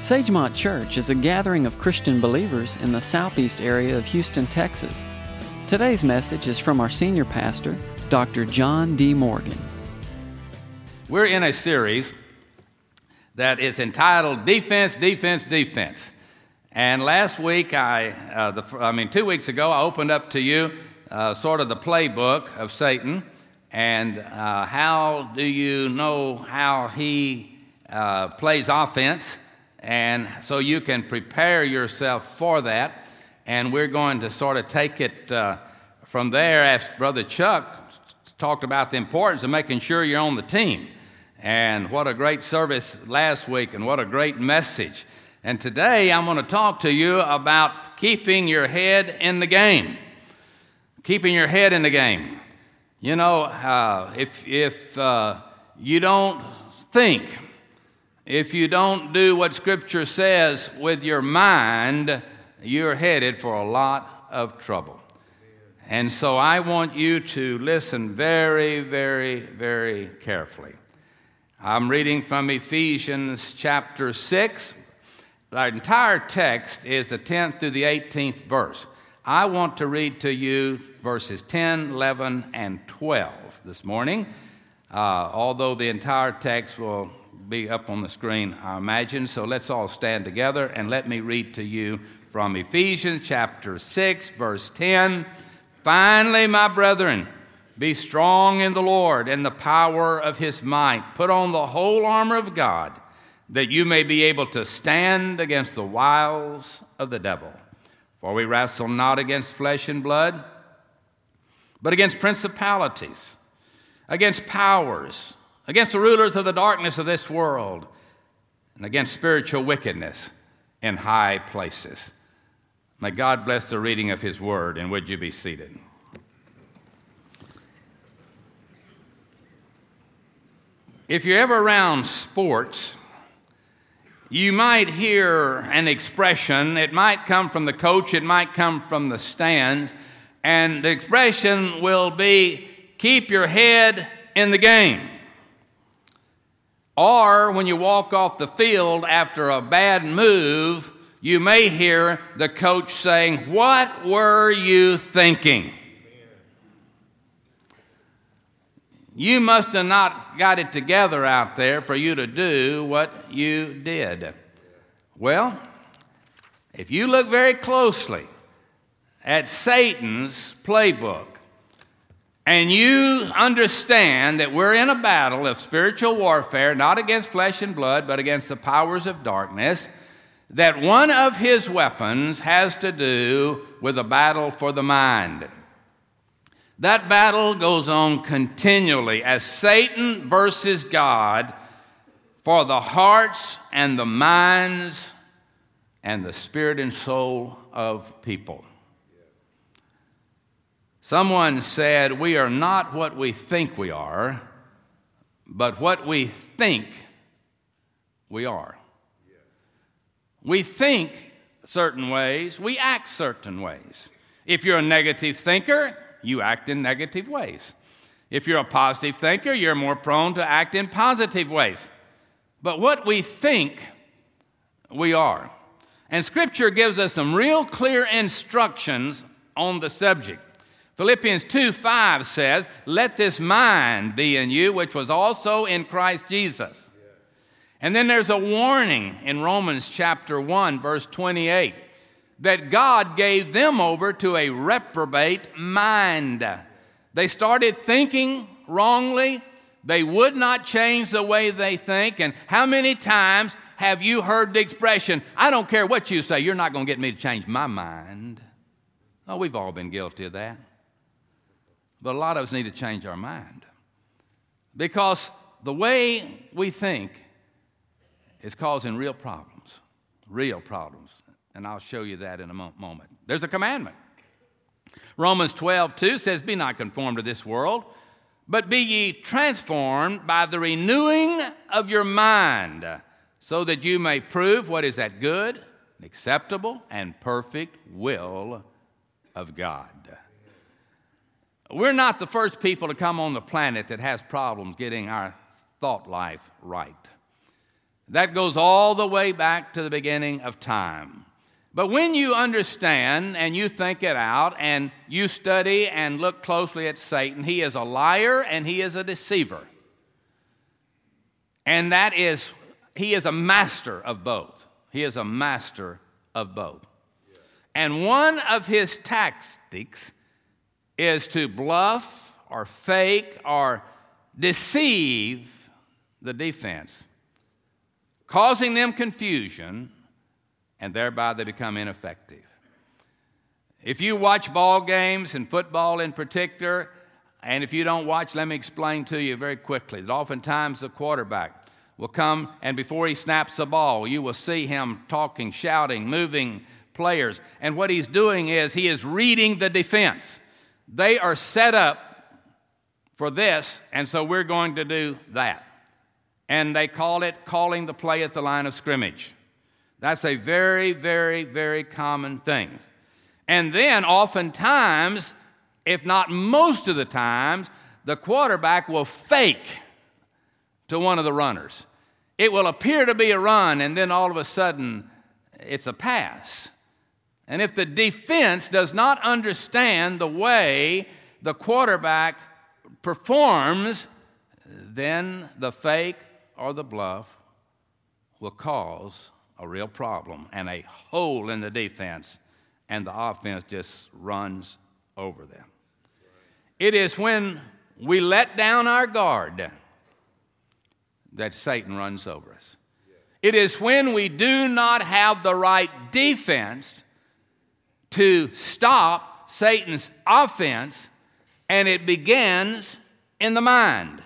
Sagemont Church is a gathering of Christian believers in the southeast area of Houston, Texas. Today's message is from our senior pastor, Dr. John D. Morgan. We're in a series that is entitled Defense, Defense, Defense. And last week, 2 weeks ago, I opened up to you sort of the playbook of Satan and how do you know how he plays offense, and so you can prepare yourself for that. And we're going to sort of take it from there, as Brother Chuck talked about the importance of making sure you're on the team. And what a great service last week, and what a great message. And today I'm going to talk to you about keeping your head in the game. Keeping your head in the game. You know, if you don't think, if you don't do what Scripture says with your mind, you're headed for a lot of trouble. And so I want you to listen very, very, very carefully. I'm reading from Ephesians chapter 6. The entire text is the 10th through the 18th verse. I want to read to you verses 10, 11, and 12 this morning, although the entire text will be up on the screen, I imagine. So let's all stand together and let me read to you from Ephesians chapter 6, verse 10. Finally, my brethren, be strong in the Lord and the power of his might. Put on the whole armor of God, that you may be able to stand against the wiles of the devil. For we wrestle not against flesh and blood, but against principalities, against powers, against the rulers of the darkness of this world, and against spiritual wickedness in high places. May God bless the reading of his word, and would you be seated. If you're ever around sports, you might hear an expression. It might come from the coach, it might come from the stands, and the expression will be, keep your head in the game. Or when you walk off the field after a bad move, you may hear the coach saying, what were you thinking? You must have not got it together out there for you to do what you did. Well, if you look very closely at Satan's playbook, and you understand that we're in a battle of spiritual warfare, not against flesh and blood, but against the powers of darkness, that one of his weapons has to do with a battle for the mind. That battle goes on continually as Satan versus God for the hearts and the minds and the spirit and soul of people. Someone said, we are not what we think we are, but what we think we are. We think certain ways, we act certain ways. If you're a negative thinker, you act in negative ways. If you're a positive thinker, you're more prone to act in positive ways. But what we think, we are. And Scripture gives us some real clear instructions on the subject. Philippians 2:5 says, let this mind be in you, which was also in Christ Jesus. And then there's a warning in Romans chapter 1, verse 28, that God gave them over to a reprobate mind. They started thinking wrongly. They would not change the way they think. And how many times have you heard the expression, I don't care what you say, you're not going to get me to change my mind? Oh, we've all been guilty of that. But a lot of us need to change our mind, because the way we think is causing real problems. And I'll show you that in a moment. There's a commandment. Romans 12:2 says, be not conformed to this world, but be ye transformed by the renewing of your mind, so that you may prove what is that good, acceptable, and perfect will of God. We're not the first people to come on the planet that has problems getting our thought life right. That goes all the way back to the beginning of time. But when you understand and you think it out and you study and look closely at Satan, he is a liar and he is a deceiver. And he is a master of both. He is a master of both. And one of his tactics is to bluff or fake or deceive the defense, causing them confusion, and thereby they become ineffective. If you watch ball games and football in particular, and if you don't watch, let me explain to you very quickly that oftentimes the quarterback will come, and before he snaps the ball, you will see him talking, shouting, moving players. And what he's doing is he is reading the defense. They are set up for this, and so we're going to do that. And they call it calling the play at the line of scrimmage. That's a very, very, very common thing. And then oftentimes, if not most of the times, the quarterback will fake to one of the runners. It will appear to be a run, and then all of a sudden, it's a pass. And if the defense does not understand the way the quarterback performs, then the fake or the bluff will cause a real problem and a hole in the defense, and the offense just runs over them. It is when we let down our guard that Satan runs over us. It is when we do not have the right defense to stop Satan's offense, and it begins in the mind.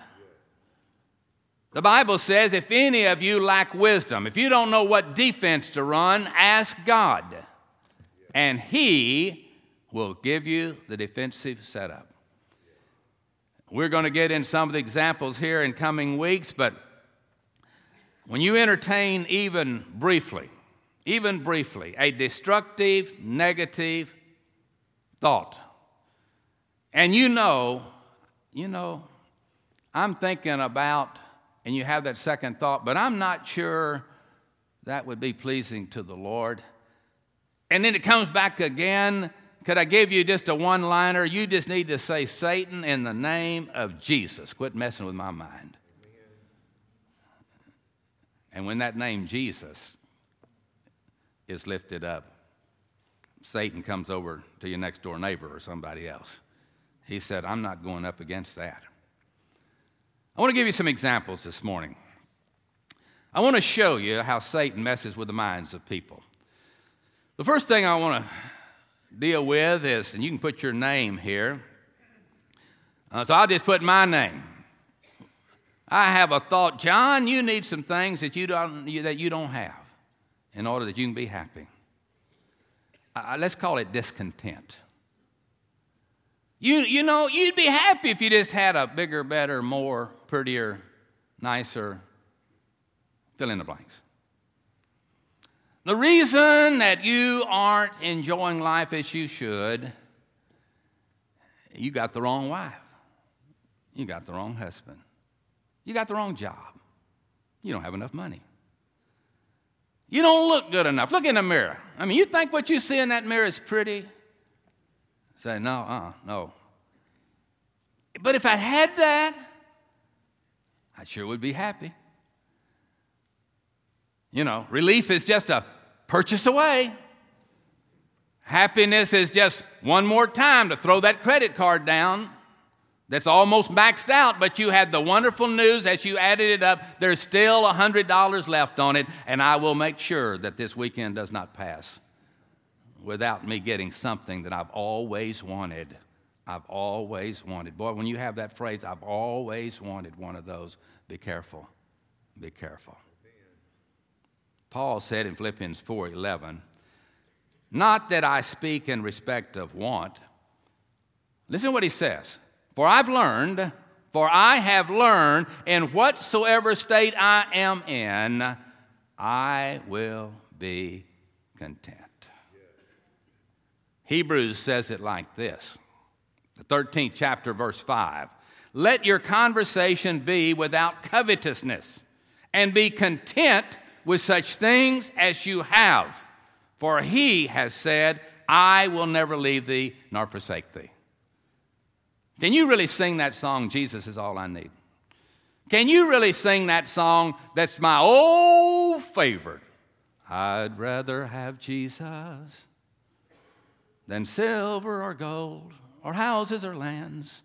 The Bible says, if any of you lack wisdom, if you don't know what defense to run, ask God, and He will give you the defensive setup. We're going to get in some of the examples here in coming weeks, but when you entertain even briefly, a destructive, negative thought, and you know, I'm thinking about, and you have that second thought, but I'm not sure that would be pleasing to the Lord. And then it comes back again. Could I give you just a one-liner? You just need to say, Satan, in the name of Jesus. Quit messing with my mind. And when that name Jesus is lifted up, Satan comes over to your next door neighbor or somebody else. He said, I'm not going up against that. I want to give you some examples this morning. I want to show you how Satan messes with the minds of people. The first thing I want to deal with is, and you can put your name here. So I'll just put my name. I have a thought, John, you need some things that you don't have in order that you can be happy. Let's call it discontent. You know, you'd be happy if you just had a bigger, better, more, prettier, nicer, fill in the blanks. The reason that you aren't enjoying life as you should, you got the wrong wife. You got the wrong husband. You got the wrong job. You don't have enough money. You don't look good enough. Look in the mirror. I mean, you think what you see in that mirror is pretty? Say, no. But if I had that, I sure would be happy. You know, relief is just a purchase away. Happiness is just one more time to throw that credit card down that's almost maxed out, but you had the wonderful news as you added it up, there's still $100 left on it, and I will make sure that this weekend does not pass without me getting something that I've always wanted. I've always wanted. Boy, when you have that phrase, I've always wanted one of those, be careful. Be careful. Paul said in Philippians 4:11, not that I speak in respect of want. Listen to what he says. For I have learned in whatsoever state I am in, I will be content. Hebrews says it like this, the 13th chapter, verse 5. Let your conversation be without covetousness, and be content with such things as you have. For he has said, I will never leave thee nor forsake thee. Can you really sing that song, Jesus is all I need? Can you really sing that song that's my old favorite? I'd rather have Jesus than silver or gold or houses or lands.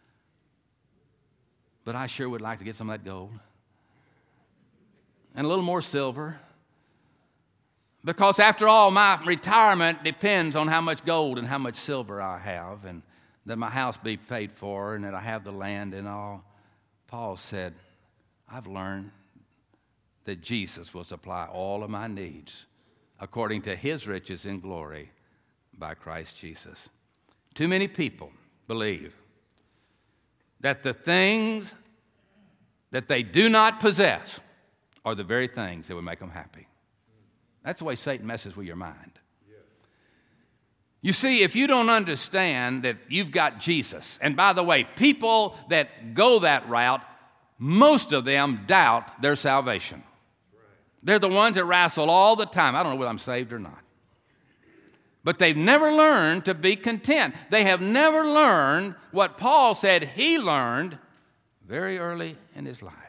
But I sure would like to get some of that gold and a little more silver. Because after all, my retirement depends on how much gold and how much silver I have, and that my house be paid for, and that I have the land and all. Paul said, I've learned that Jesus will supply all of my needs according to his riches in glory by Christ Jesus. Too many people believe that the things that they do not possess are the very things that would make them happy. That's the way Satan messes with your mind. You see, if you don't understand that you've got Jesus, and by the way, people that go that route, most of them doubt their salvation. They're the ones that wrestle all the time. I don't know whether I'm saved or not. But they've never learned to be content. They have never learned what Paul said he learned very early in his life.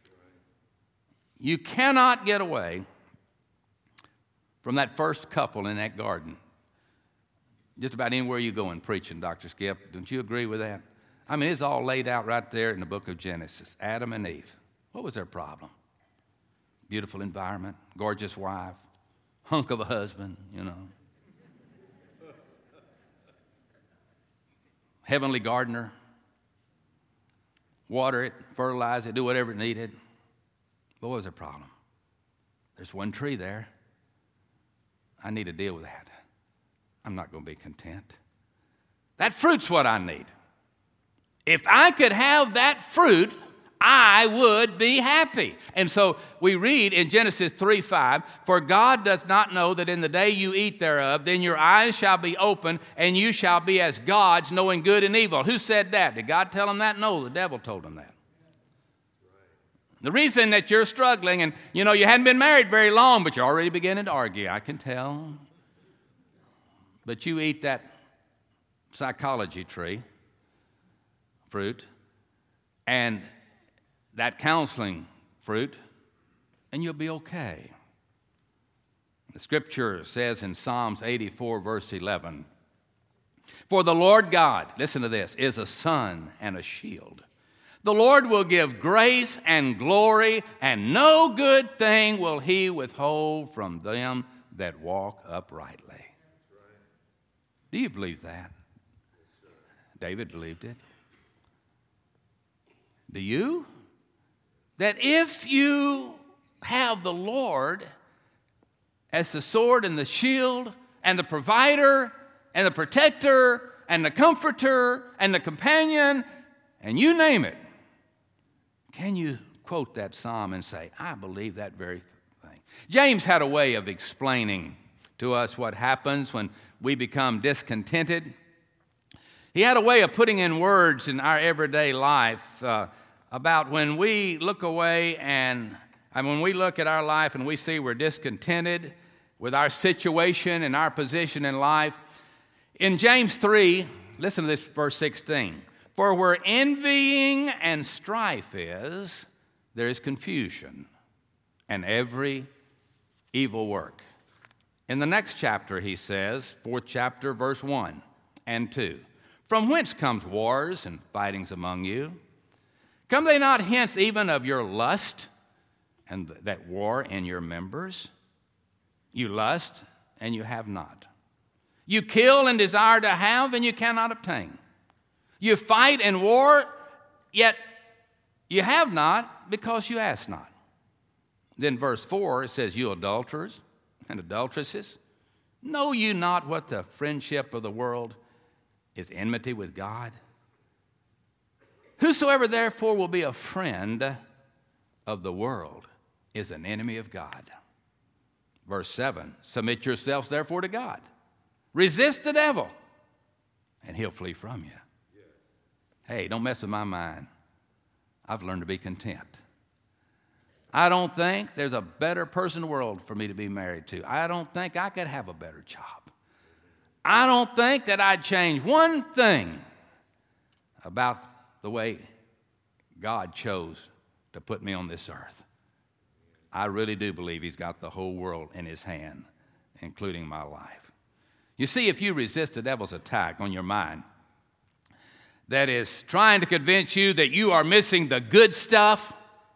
You cannot get away from that first couple in that garden. Just about anywhere you go in preaching, Dr. Skip. Don't you agree with that? I mean, it's all laid out right there in the book of Genesis. Adam and Eve. What was their problem? Beautiful environment, gorgeous wife, hunk of a husband, you know. Heavenly gardener. Water it, fertilize it, do whatever it needed. But what was their problem? There's one tree there. I need to deal with that. I'm not going to be content. That fruit's what I need. If I could have that fruit, I would be happy. And so we read in Genesis 3:5, for God doth not know that in the day you eat thereof, then your eyes shall be open, and you shall be as gods, knowing good and evil. Who said that? Did God tell him that? No, the devil told him that. The reason that you're struggling, and you know, you hadn't been married very long, but you're already beginning to argue, I can tell. But you eat that psychology tree, fruit, and that counseling fruit, and you'll be okay. The scripture says in Psalms 84, verse 11, for the Lord God, listen to this, is a sun and a shield. The Lord will give grace and glory, and no good thing will he withhold from them that walk uprightly. Do you believe that? David believed it. Do you? That if you have the Lord as the sword and the shield and the provider and the protector and the comforter and the companion, and you name it, can you quote that psalm and say, I believe that very thing? James had a way of explaining to us what happens when we become discontented. He had a way of putting in words in our everyday life about when we look away and when we look at our life and we see we're discontented with our situation and our position in life. In James 3, listen to this, verse 16. For where envying and strife is, there is confusion and every evil work. In the next chapter, he says, 4th chapter, verse 1 and 2, from whence comes wars and fightings among you? Come they not hence even of your lust and that war in your members? You lust and you have not. You kill and desire to have and you cannot obtain. You fight and war, yet you have not because you ask not. Then verse 4, it says, you adulterers and adulteresses, know you not what the friendship of the world is enmity with God? Whosoever therefore will be a friend of the world is an enemy of God. Verse 7, submit yourselves therefore to God. Resist the devil, and he'll flee from you. Hey, don't mess with my mind. I've learned to be content. I don't think there's a better person in the world for me to be married to. I don't think I could have a better job. I don't think that I'd change one thing about the way God chose to put me on this earth. I really do believe He's got the whole world in His hand, including my life. You see, if you resist the devil's attack on your mind that is trying to convince you that you are missing the good stuff,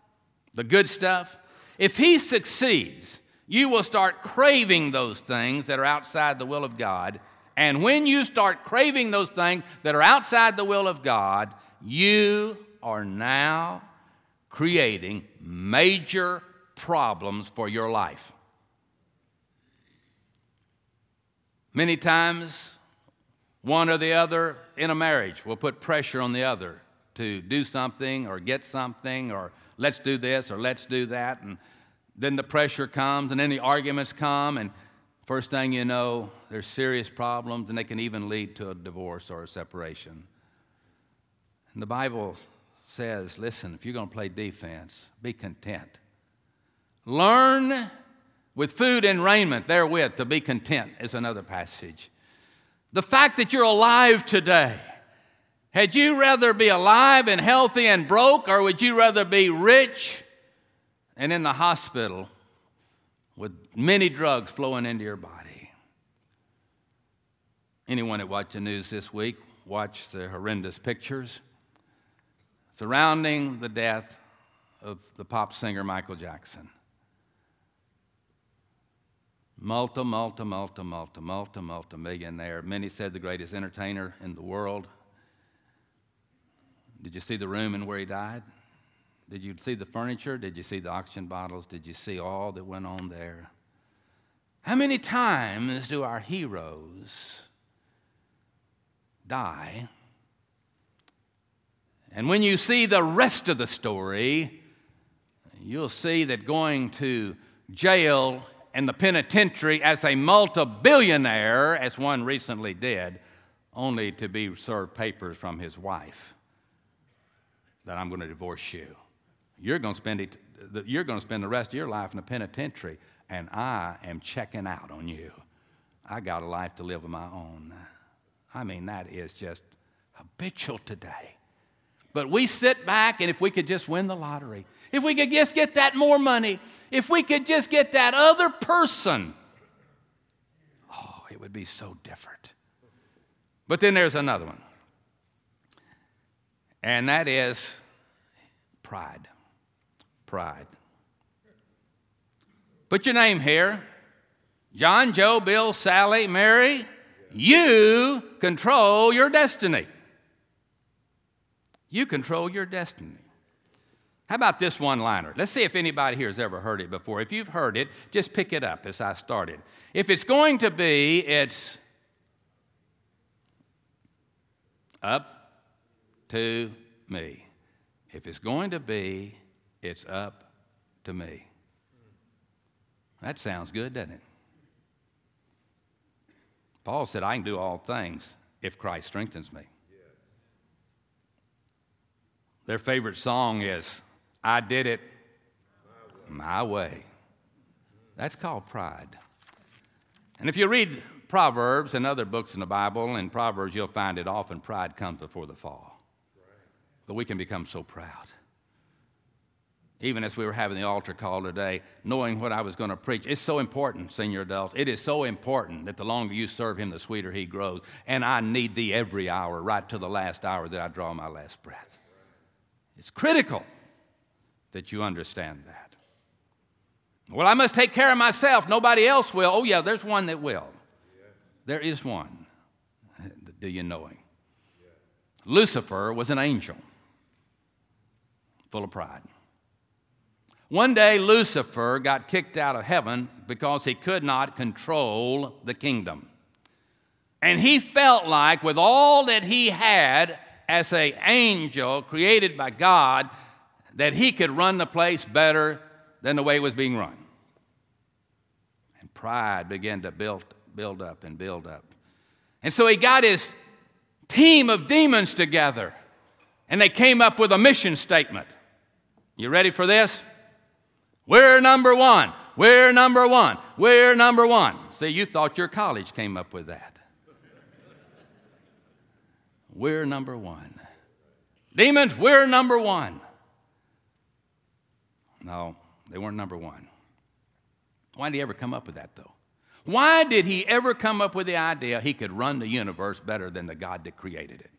if he succeeds, you will start craving those things that are outside the will of God. And when you start craving those things that are outside the will of God, you are now creating major problems for your life. Many times, one or the other in a marriage will put pressure on the other to do something or get something, or let's do this or let's do that. And then the pressure comes, and then the arguments come, and first thing you know, there's serious problems, and they can even lead to a divorce or a separation. And the Bible says, listen, if you're going to play defense, be content. Learn with food and raiment therewith to be content is another passage. The fact that you're alive today, had you rather be alive and healthy and broke, or would you rather be rich and in the hospital with many drugs flowing into your body? Anyone that watched the news this week watched the horrendous pictures surrounding the death of the pop singer Michael Jackson. Multi-millionaire. Many said the greatest entertainer in the world. Did you see the room and where he died? Did you see the furniture? Did you see the auction bottles? Did you see all that went on there? How many times do our heroes die? And when you see the rest of the story, you'll see that going to jail and the penitentiary as a multi-billionaire, as one recently did, only to be served papers from his wife that I'm going to divorce you. You're going to spend the rest of your life in the penitentiary, and I am checking out on you. I got a life to live of my own. I mean, that is just habitual today. But we sit back, and if we could just win the lottery, if we could just get that more money, if we could just get that other person, oh, it would be so different. But then there's another one, and that is pride. Pride. Put your name here. John, Joe, Bill, Sally, Mary. You control your destiny. You control your destiny. How about this one-liner? Let's see if anybody here has ever heard it before. If you've heard it, just pick it up as I started. If it's going to be, it's up to me. If it's going to be, it's up to me. That sounds good, doesn't it? Paul said, I can do all things if Christ strengthens me. Their favorite song is, I did it my way. That's called pride. And if you read Proverbs and other books in the Bible, in Proverbs you'll find it often pride comes before the fall. But we can become so proud. Even as we were having the altar call today, knowing what I was going to preach, it's so important, senior adults. It is so important that the longer you serve Him, the sweeter He grows. And I need Thee every hour, right to the last hour that I draw my last breath. It's critical that you understand that. Well, I must take care of myself. Nobody else will. Oh, yeah, there's one that will. There is one. Do you know him? Lucifer was an angel full of pride. One day, Lucifer got kicked out of heaven because he could not control the kingdom. And he felt like with all that he had as an angel created by God, that he could run the place better than the way it was being run. And pride began to build up and build up. And so he got his team of demons together, and they came up with a mission statement. You ready for this? We're number one. We're number one. We're number one. See, you thought your college came up with that. We're number one. Demons, we're number one. No, they weren't number one. Why did he ever come up with that, though? Why did he ever come up with the idea he could run the universe better than the God that created it?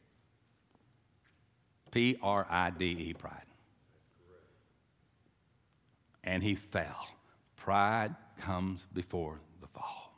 P-R-I-D-E, pride. And he fell. Pride comes before the fall.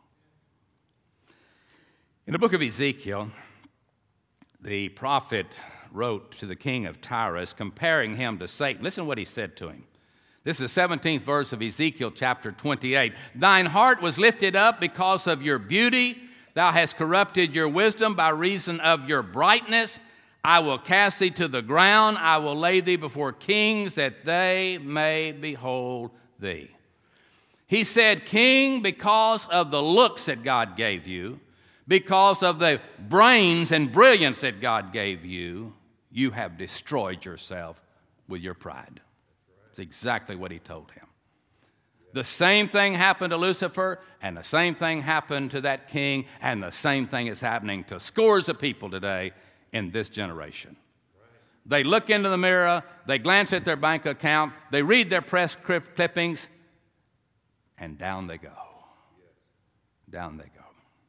In the book of Ezekiel, the prophet wrote to the king of Tyrus, comparing him to Satan. Listen to what he said to him. This is the 17th verse of Ezekiel chapter 28. Thine heart was lifted up because of your beauty. Thou hast corrupted your wisdom by reason of your brightness. I will cast thee to the ground. I will lay thee before kings that they may behold thee. He said, King, because of the looks that God gave you, because of the brains and brilliance that God gave you, you have destroyed yourself with your pride. That's exactly what he told him. The same thing happened to Lucifer, and the same thing happened to that king, and the same thing is happening to scores of people today in this generation. They look into the mirror, they glance at their bank account, they read their press clippings, and down they go. Down they go.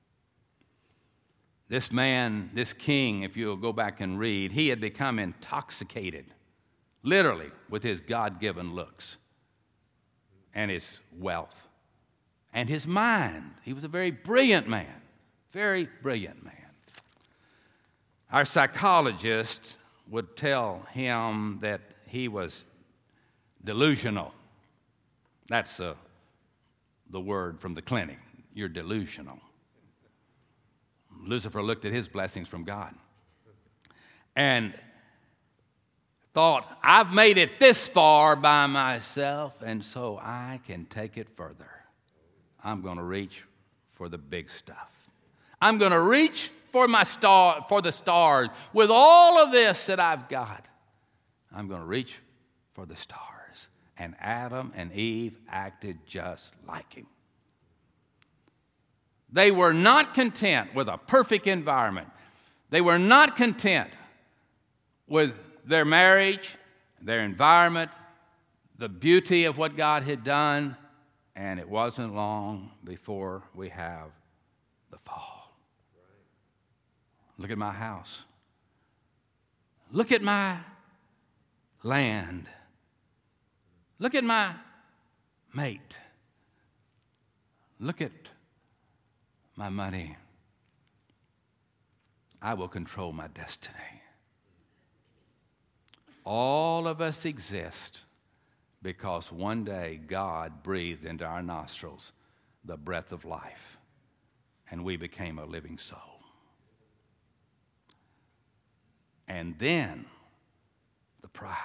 This man, this king, if you'll go back and read, he had become intoxicated, literally, with his God-given looks and his wealth and his mind. He was a very brilliant man, very brilliant man. Our psychologist would tell him that he was delusional. That's the word from the clinic. You're delusional. Lucifer looked at his blessings from God and thought, I've made it this far by myself, and so I can take it further. I'm going to reach for the big stuff. I'm going to reach for the stars. With all of this that I've got, I'm going to reach for the stars. And Adam and Eve acted just like him. They were not content with a perfect environment. They were not content with their marriage, their environment, the beauty of what God had done, and it wasn't long before we have the fall. Look at my house. Look at my land. Look at my mate. Look at my money. I will control my destiny. All of us exist because one day God breathed into our nostrils the breath of life, and we became a living soul. And then the pride.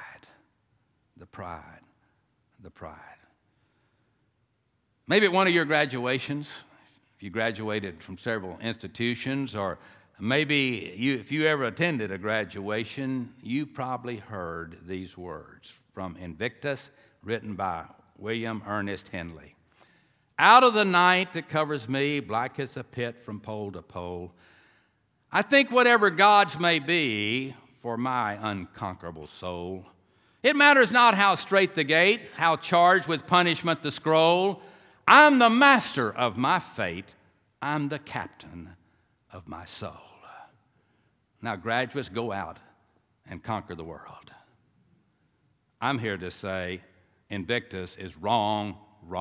Maybe at one of your graduations, if you graduated from several institutions, or maybe if you ever attended a graduation, you probably heard these words from Invictus, written by William Ernest Henley. Out of the night that covers me, black as a pit from pole to pole, I think whatever gods may be for my unconquerable soul, it matters not how straight the gate, how charged with punishment the scroll. I'm the master of my fate. I'm the captain of my soul. Now, graduates, go out and conquer the world. I'm here to say Invictus is wrong.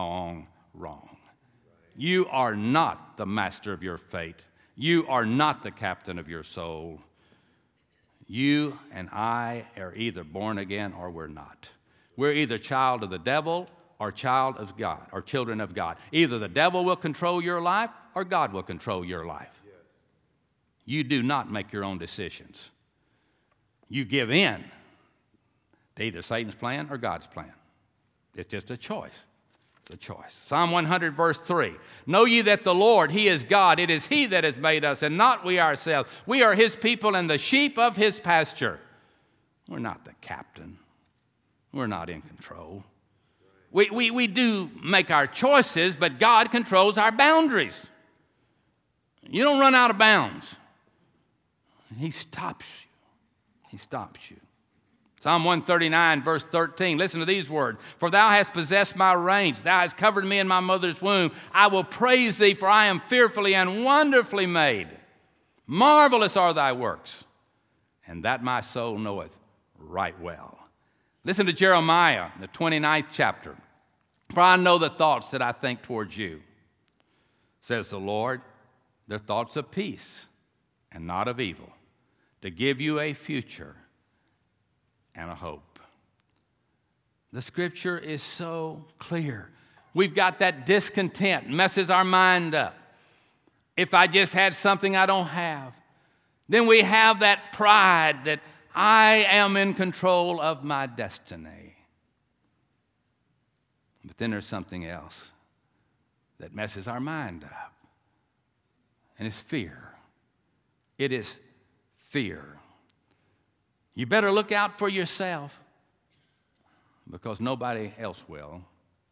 You are not the master of your fate. You are not the captain of your soul. You and I are either born again or we're not. We're either child of the devil or child of God, or children of God. Either the devil will control your life or God will control your life. You do not make your own decisions. You give in to either Satan's plan or God's plan. It's just a choice. It's a choice. Psalm 100, verse 3. Know ye that the Lord, He is God. It is He that has made us, and not we ourselves. We are His people and the sheep of His pasture. We're not the captain. We're not in control. We do make our choices, but God controls our boundaries. You don't run out of bounds. He stops you. He stops you. Psalm 139, verse 13. Listen to these words. For thou hast possessed my reins. Thou hast covered me in my mother's womb. I will praise thee, for I am fearfully and wonderfully made. Marvelous are thy works, and that my soul knoweth right well. Listen to Jeremiah, the 29th chapter. For I know the thoughts that I think towards you, says the Lord. They're thoughts of peace and not of evil, to give you a future and a hope. The scripture is so clear. We've got that discontent, messes our mind up. If I just had something I don't have. Then we have that pride that I am in control of my destiny. But then there's something else that messes our mind up. And it's fear. It is fear. You better look out for yourself because nobody else will.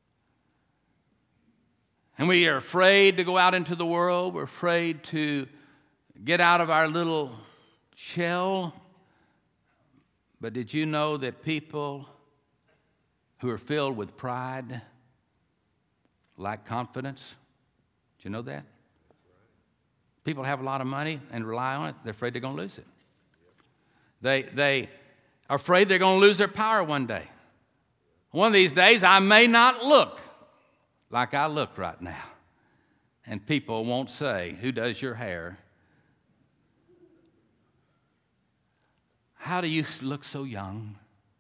And we are afraid to go out into the world. We're afraid to get out of our little shell. But did you know that people who are filled with pride lack confidence? Did you know that? People have a lot of money and rely on it. They're afraid they're going to lose it. They are afraid they're going to lose their power one day. One of these days, I may not look like I look right now. And people won't say, who does your hair? How do you look so young?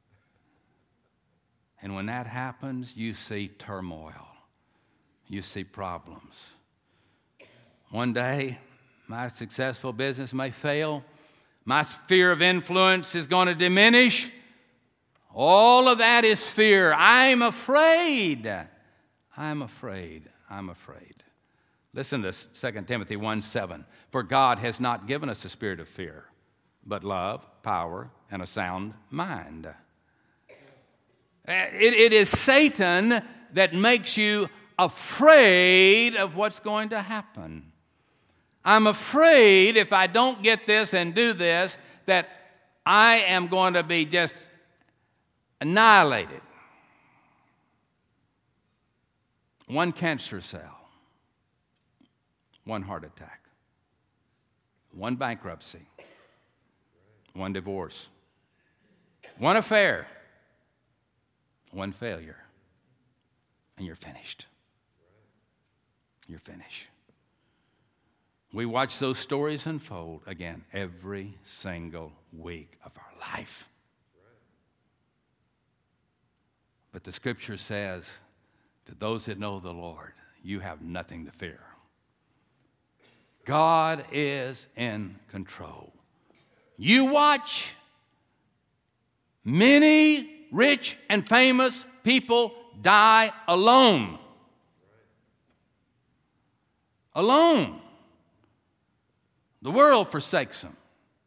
And when that happens, you see turmoil. You see problems. One day, my successful business may fail. My sphere of influence is going to diminish. All of that is fear. I'm afraid. I'm afraid. I'm afraid. Listen to 2 Timothy 1:7. For God has not given us a spirit of fear, but love, power, and a sound mind. It is Satan that makes you afraid of what's going to happen. I'm afraid if I don't get this and do this, that I am going to be just annihilated. One cancer cell, one heart attack, one bankruptcy, one divorce, one affair, one failure, and you're finished. You're finished. We watch those stories unfold again every single week of our life. But the scripture says, to those that know the Lord, you have nothing to fear. God is in control. You watch many rich and famous people die alone. Alone. The world forsakes them.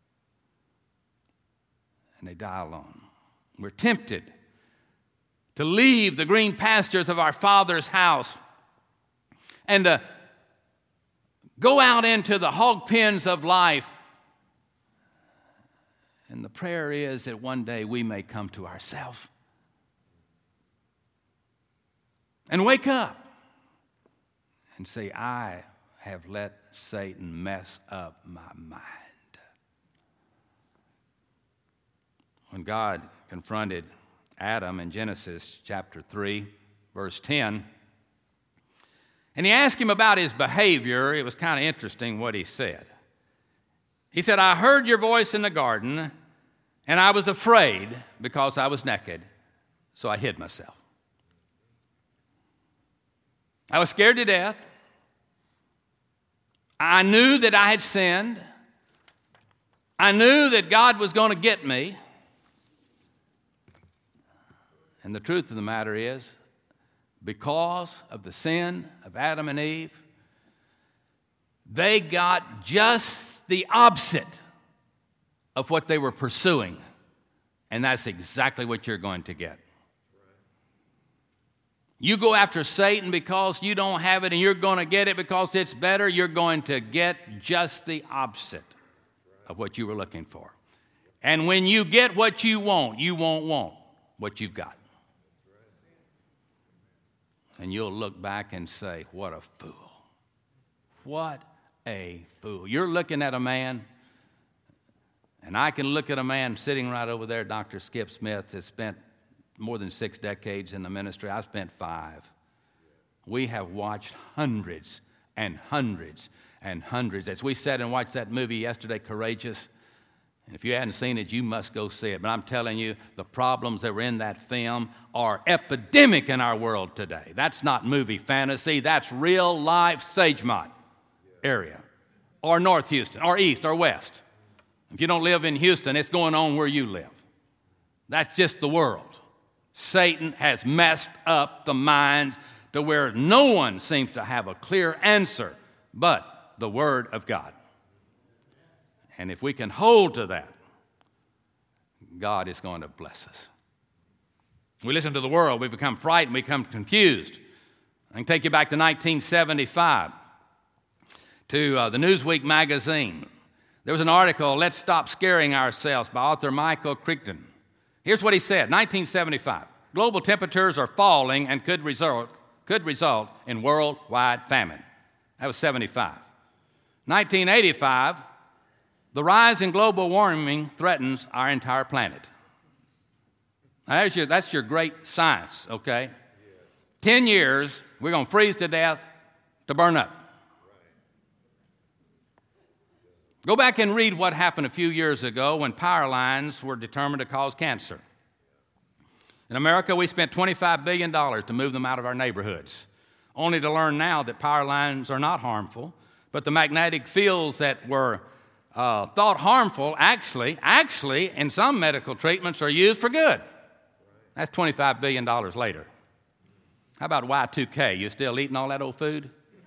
And they die alone. We're tempted to leave the green pastures of our Father's house and to go out into the hog pens of life. And the prayer is that one day we may come to ourselves and wake up and say, I have let Satan mess up my mind. When God confronted Adam in Genesis chapter 3, verse 10, and he asked him about his behavior, it was kind of interesting what he said. He said, I heard your voice in the garden, and I was afraid because I was naked, so I hid myself. I was scared to death. I knew that I had sinned. I knew that God was going to get me. And the truth of the matter is, because of the sin of Adam and Eve, they got just the opposite of what they were pursuing. And that's exactly what you're going to get. You go after Satan because you don't have it and you're going to get it because it's better, you're going to get just the opposite of what you were looking for. And when you get what you won't want what you've got. And you'll look back and say, what a fool. What a fool. You're looking at a man, and I can look at a man sitting right over there, Dr. Skip Smith, has spent more than 6 decades in the ministry. I've spent 5. We have watched hundreds and hundreds and hundreds. As we sat and watched that movie yesterday, Courageous, and if you hadn't seen it, you must go see it. But I'm telling you, the problems that were in that film are epidemic in our world today. That's not movie fantasy. That's real life Sagemont area, or North Houston, or East, or West. If you don't live in Houston, it's going on where you live. That's just the world. Satan has messed up the minds to where no one seems to have a clear answer but the Word of God. And if we can hold to that, God is going to bless us. We listen to the world, we become frightened, we become confused. I can take you back to 1975 to the Newsweek magazine. There was an article, Let's Stop Scaring Ourselves, by author Michael Crichton. Here's what he said, 1975. Global temperatures are falling and could result in worldwide famine. That was 75. 1985, the rise in global warming threatens our entire planet. Now, that's your great science, okay? 10 years, we're going to freeze to death to burn up. Go back and read what happened a few years ago when power lines were determined to cause cancer. In America, we spent $25 billion to move them out of our neighborhoods, only to learn now that power lines are not harmful, but the magnetic fields that were thought harmful actually, in some medical treatments are used for good. That's $25 billion later. How about Y2K? You still eating all that old food?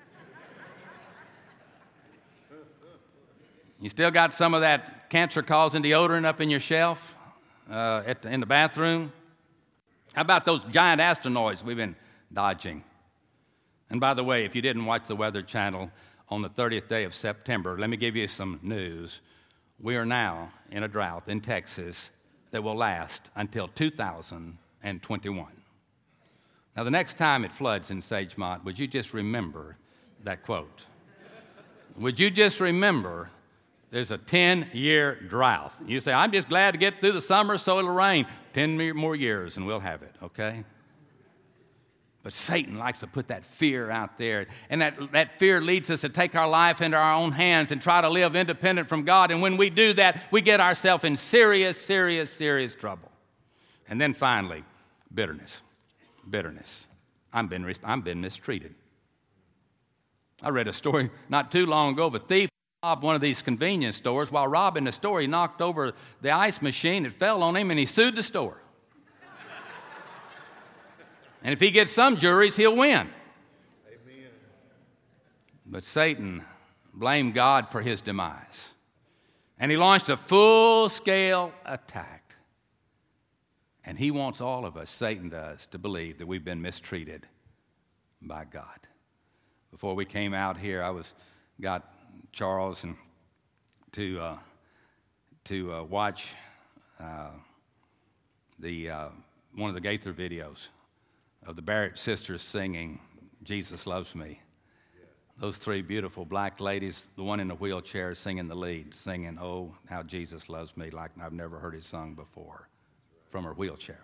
You still got some of that cancer-causing deodorant up in your shelf in the bathroom? How about those giant asteroids we've been dodging? And by the way, if you didn't watch the Weather Channel on the 30th day of September, let me give you some news. We are now in a drought in Texas that will last until 2021. Now, the next time it floods in Sagemont, would you just remember that quote? Would you just remember there's a 10-year drought? You say, I'm just glad to get through the summer so it'll rain. 10 more years and we'll have it, okay? But Satan likes to put that fear out there. And that fear leads us to take our life into our own hands and try to live independent from God. And when we do that, we get ourselves in serious, serious, serious trouble. And then finally, bitterness. Bitterness. I've been mistreated. I read a story not too long ago of a thief robbed one of these convenience stores. While robbing the store, he knocked over the ice machine. It fell on him, and he sued the store. And if he gets some juries, he'll win. Amen. But Satan blamed God for his demise. And he launched a full-scale attack. And he wants all of us, Satan does, to believe that we've been mistreated by God. Before we came out here, got Charles and to watch one of the Gaither videos of the Barrett sisters singing "Jesus Loves Me." Those 3 beautiful black ladies, the one in the wheelchair singing the lead, singing "Oh, How Jesus Loves Me" like I've never heard it sung before from her wheelchair.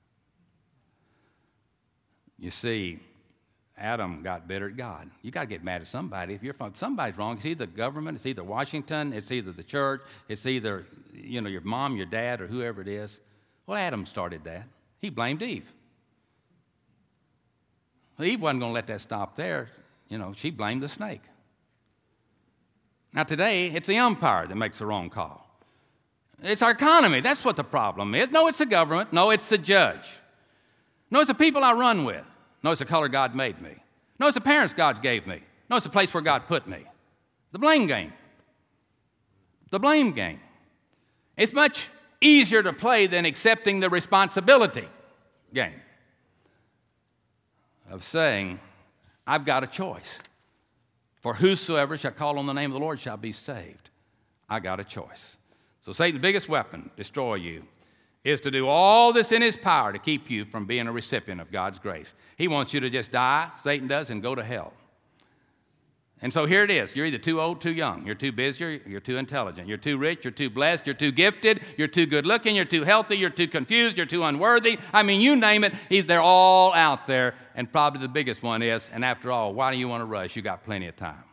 You see, Adam got bitter at God. You got to get mad at somebody. If somebody's wrong, it's either the government, it's either Washington, it's either the church, it's either your mom, your dad, or whoever it is. Well, Adam started that. He blamed Eve. Well, Eve wasn't going to let that stop there. She blamed the snake. Now today, it's the umpire that makes the wrong call. It's our economy. That's what the problem is. No, it's the government. No, it's the judge. No, it's the people I run with. No, it's the color God made me. No, it's the parents God gave me. No, it's the place where God put me. The blame game. The blame game. It's much easier to play than accepting the responsibility game. of saying, I've got a choice. For whosoever shall call on the name of the Lord shall be saved. I got a choice. So Satan's biggest weapon, destroy you, is to do all this in his power to keep you from being a recipient of God's grace. He wants you to just die, Satan does, and go to hell. And so here it is. You're either too old, too young. You're too busy, or you're too intelligent. You're too rich, you're too blessed, you're too gifted, you're too good looking, you're too healthy, you're too confused, you're too unworthy. I mean, you name it, they're all out there. And probably the biggest one is, and after all, why do you want to rush? You got plenty of time.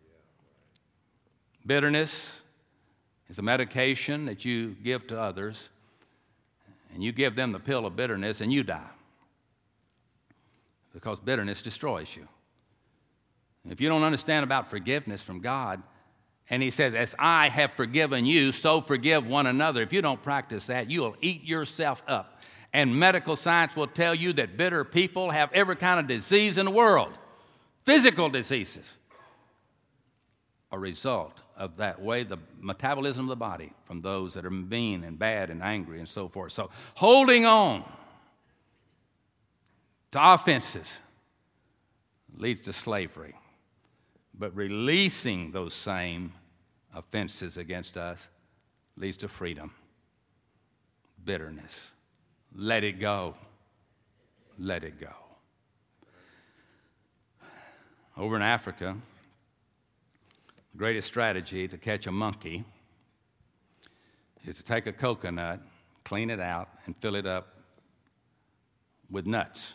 Bitterness is a medication that you give to others, and you give them the pill of bitterness, and you die. Because bitterness destroys you. If you don't understand about forgiveness from God, and he says, as I have forgiven you, so forgive one another. If you don't practice that, you will eat yourself up. And medical science will tell you that bitter people have every kind of disease in the world. Physical diseases. A result of that way, the metabolism of the body from those that are mean and bad and angry and so forth. So holding on to offenses leads to slavery. But releasing those same offenses against us leads to freedom. Bitterness. Let it go. Let it go. Over in Africa, the greatest strategy to catch a monkey is to take a coconut, clean it out, and fill it up with nuts.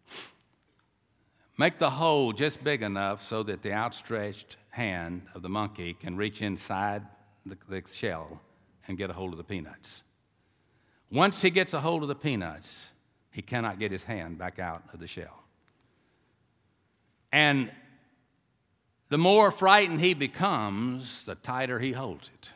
Make the hole just big enough so that the outstretched hand of the monkey can reach inside the shell and get a hold of the peanuts. Once he gets a hold of the peanuts, he cannot get his hand back out of the shell. And the more frightened he becomes, the tighter he holds it.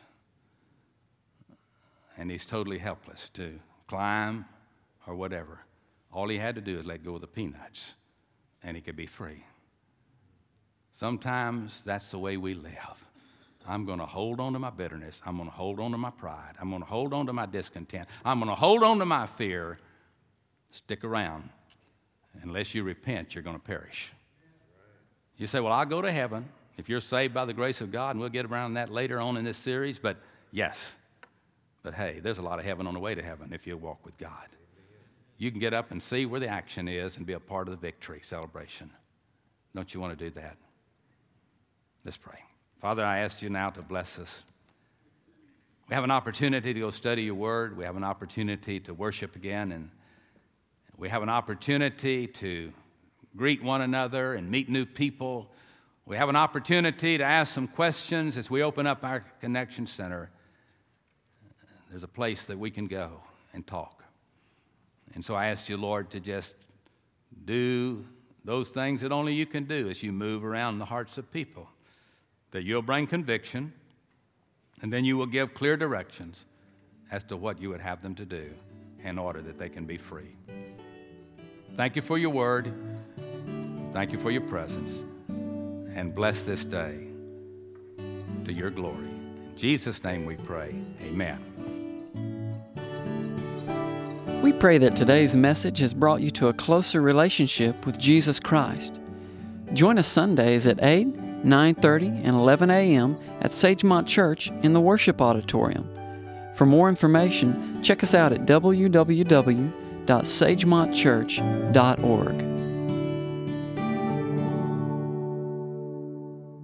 And he's totally helpless to climb or whatever. All he had to do is let go of the peanuts, and he could be free. Sometimes that's the way we live. I'm going to hold on to my bitterness. I'm going to hold on to my pride. I'm going to hold on to my discontent. I'm going to hold on to my fear. Stick around. Unless you repent, you're going to perish. You say, well, I'll go to heaven if you're saved by the grace of God, and we'll get around that later on in this series. But yes, but hey, there's a lot of heaven on the way to heaven if you walk with God. You can get up and see where the action is and be a part of the victory celebration. Don't you want to do that? Let's pray. Father, I ask you now to bless us. We have an opportunity to go study your word. We have an opportunity to worship again, and we have an opportunity to greet one another and meet new people. We have an opportunity to ask some questions as we open up our Connection Center. There's a place that we can go and talk. And so I ask you, Lord, to just do those things that only you can do as you move around the hearts of people. That you'll bring conviction, and then you will give clear directions as to what you would have them to do in order that they can be free. Thank you for your word. Thank you for your presence. And bless this day to your glory. In Jesus' name we pray. Amen. We pray that today's message has brought you to a closer relationship with Jesus Christ. Join us Sundays at 8, 9:30, and 11 a.m. at Sagemont Church in the Worship Auditorium. For more information, check us out at www.sagemontchurch.org.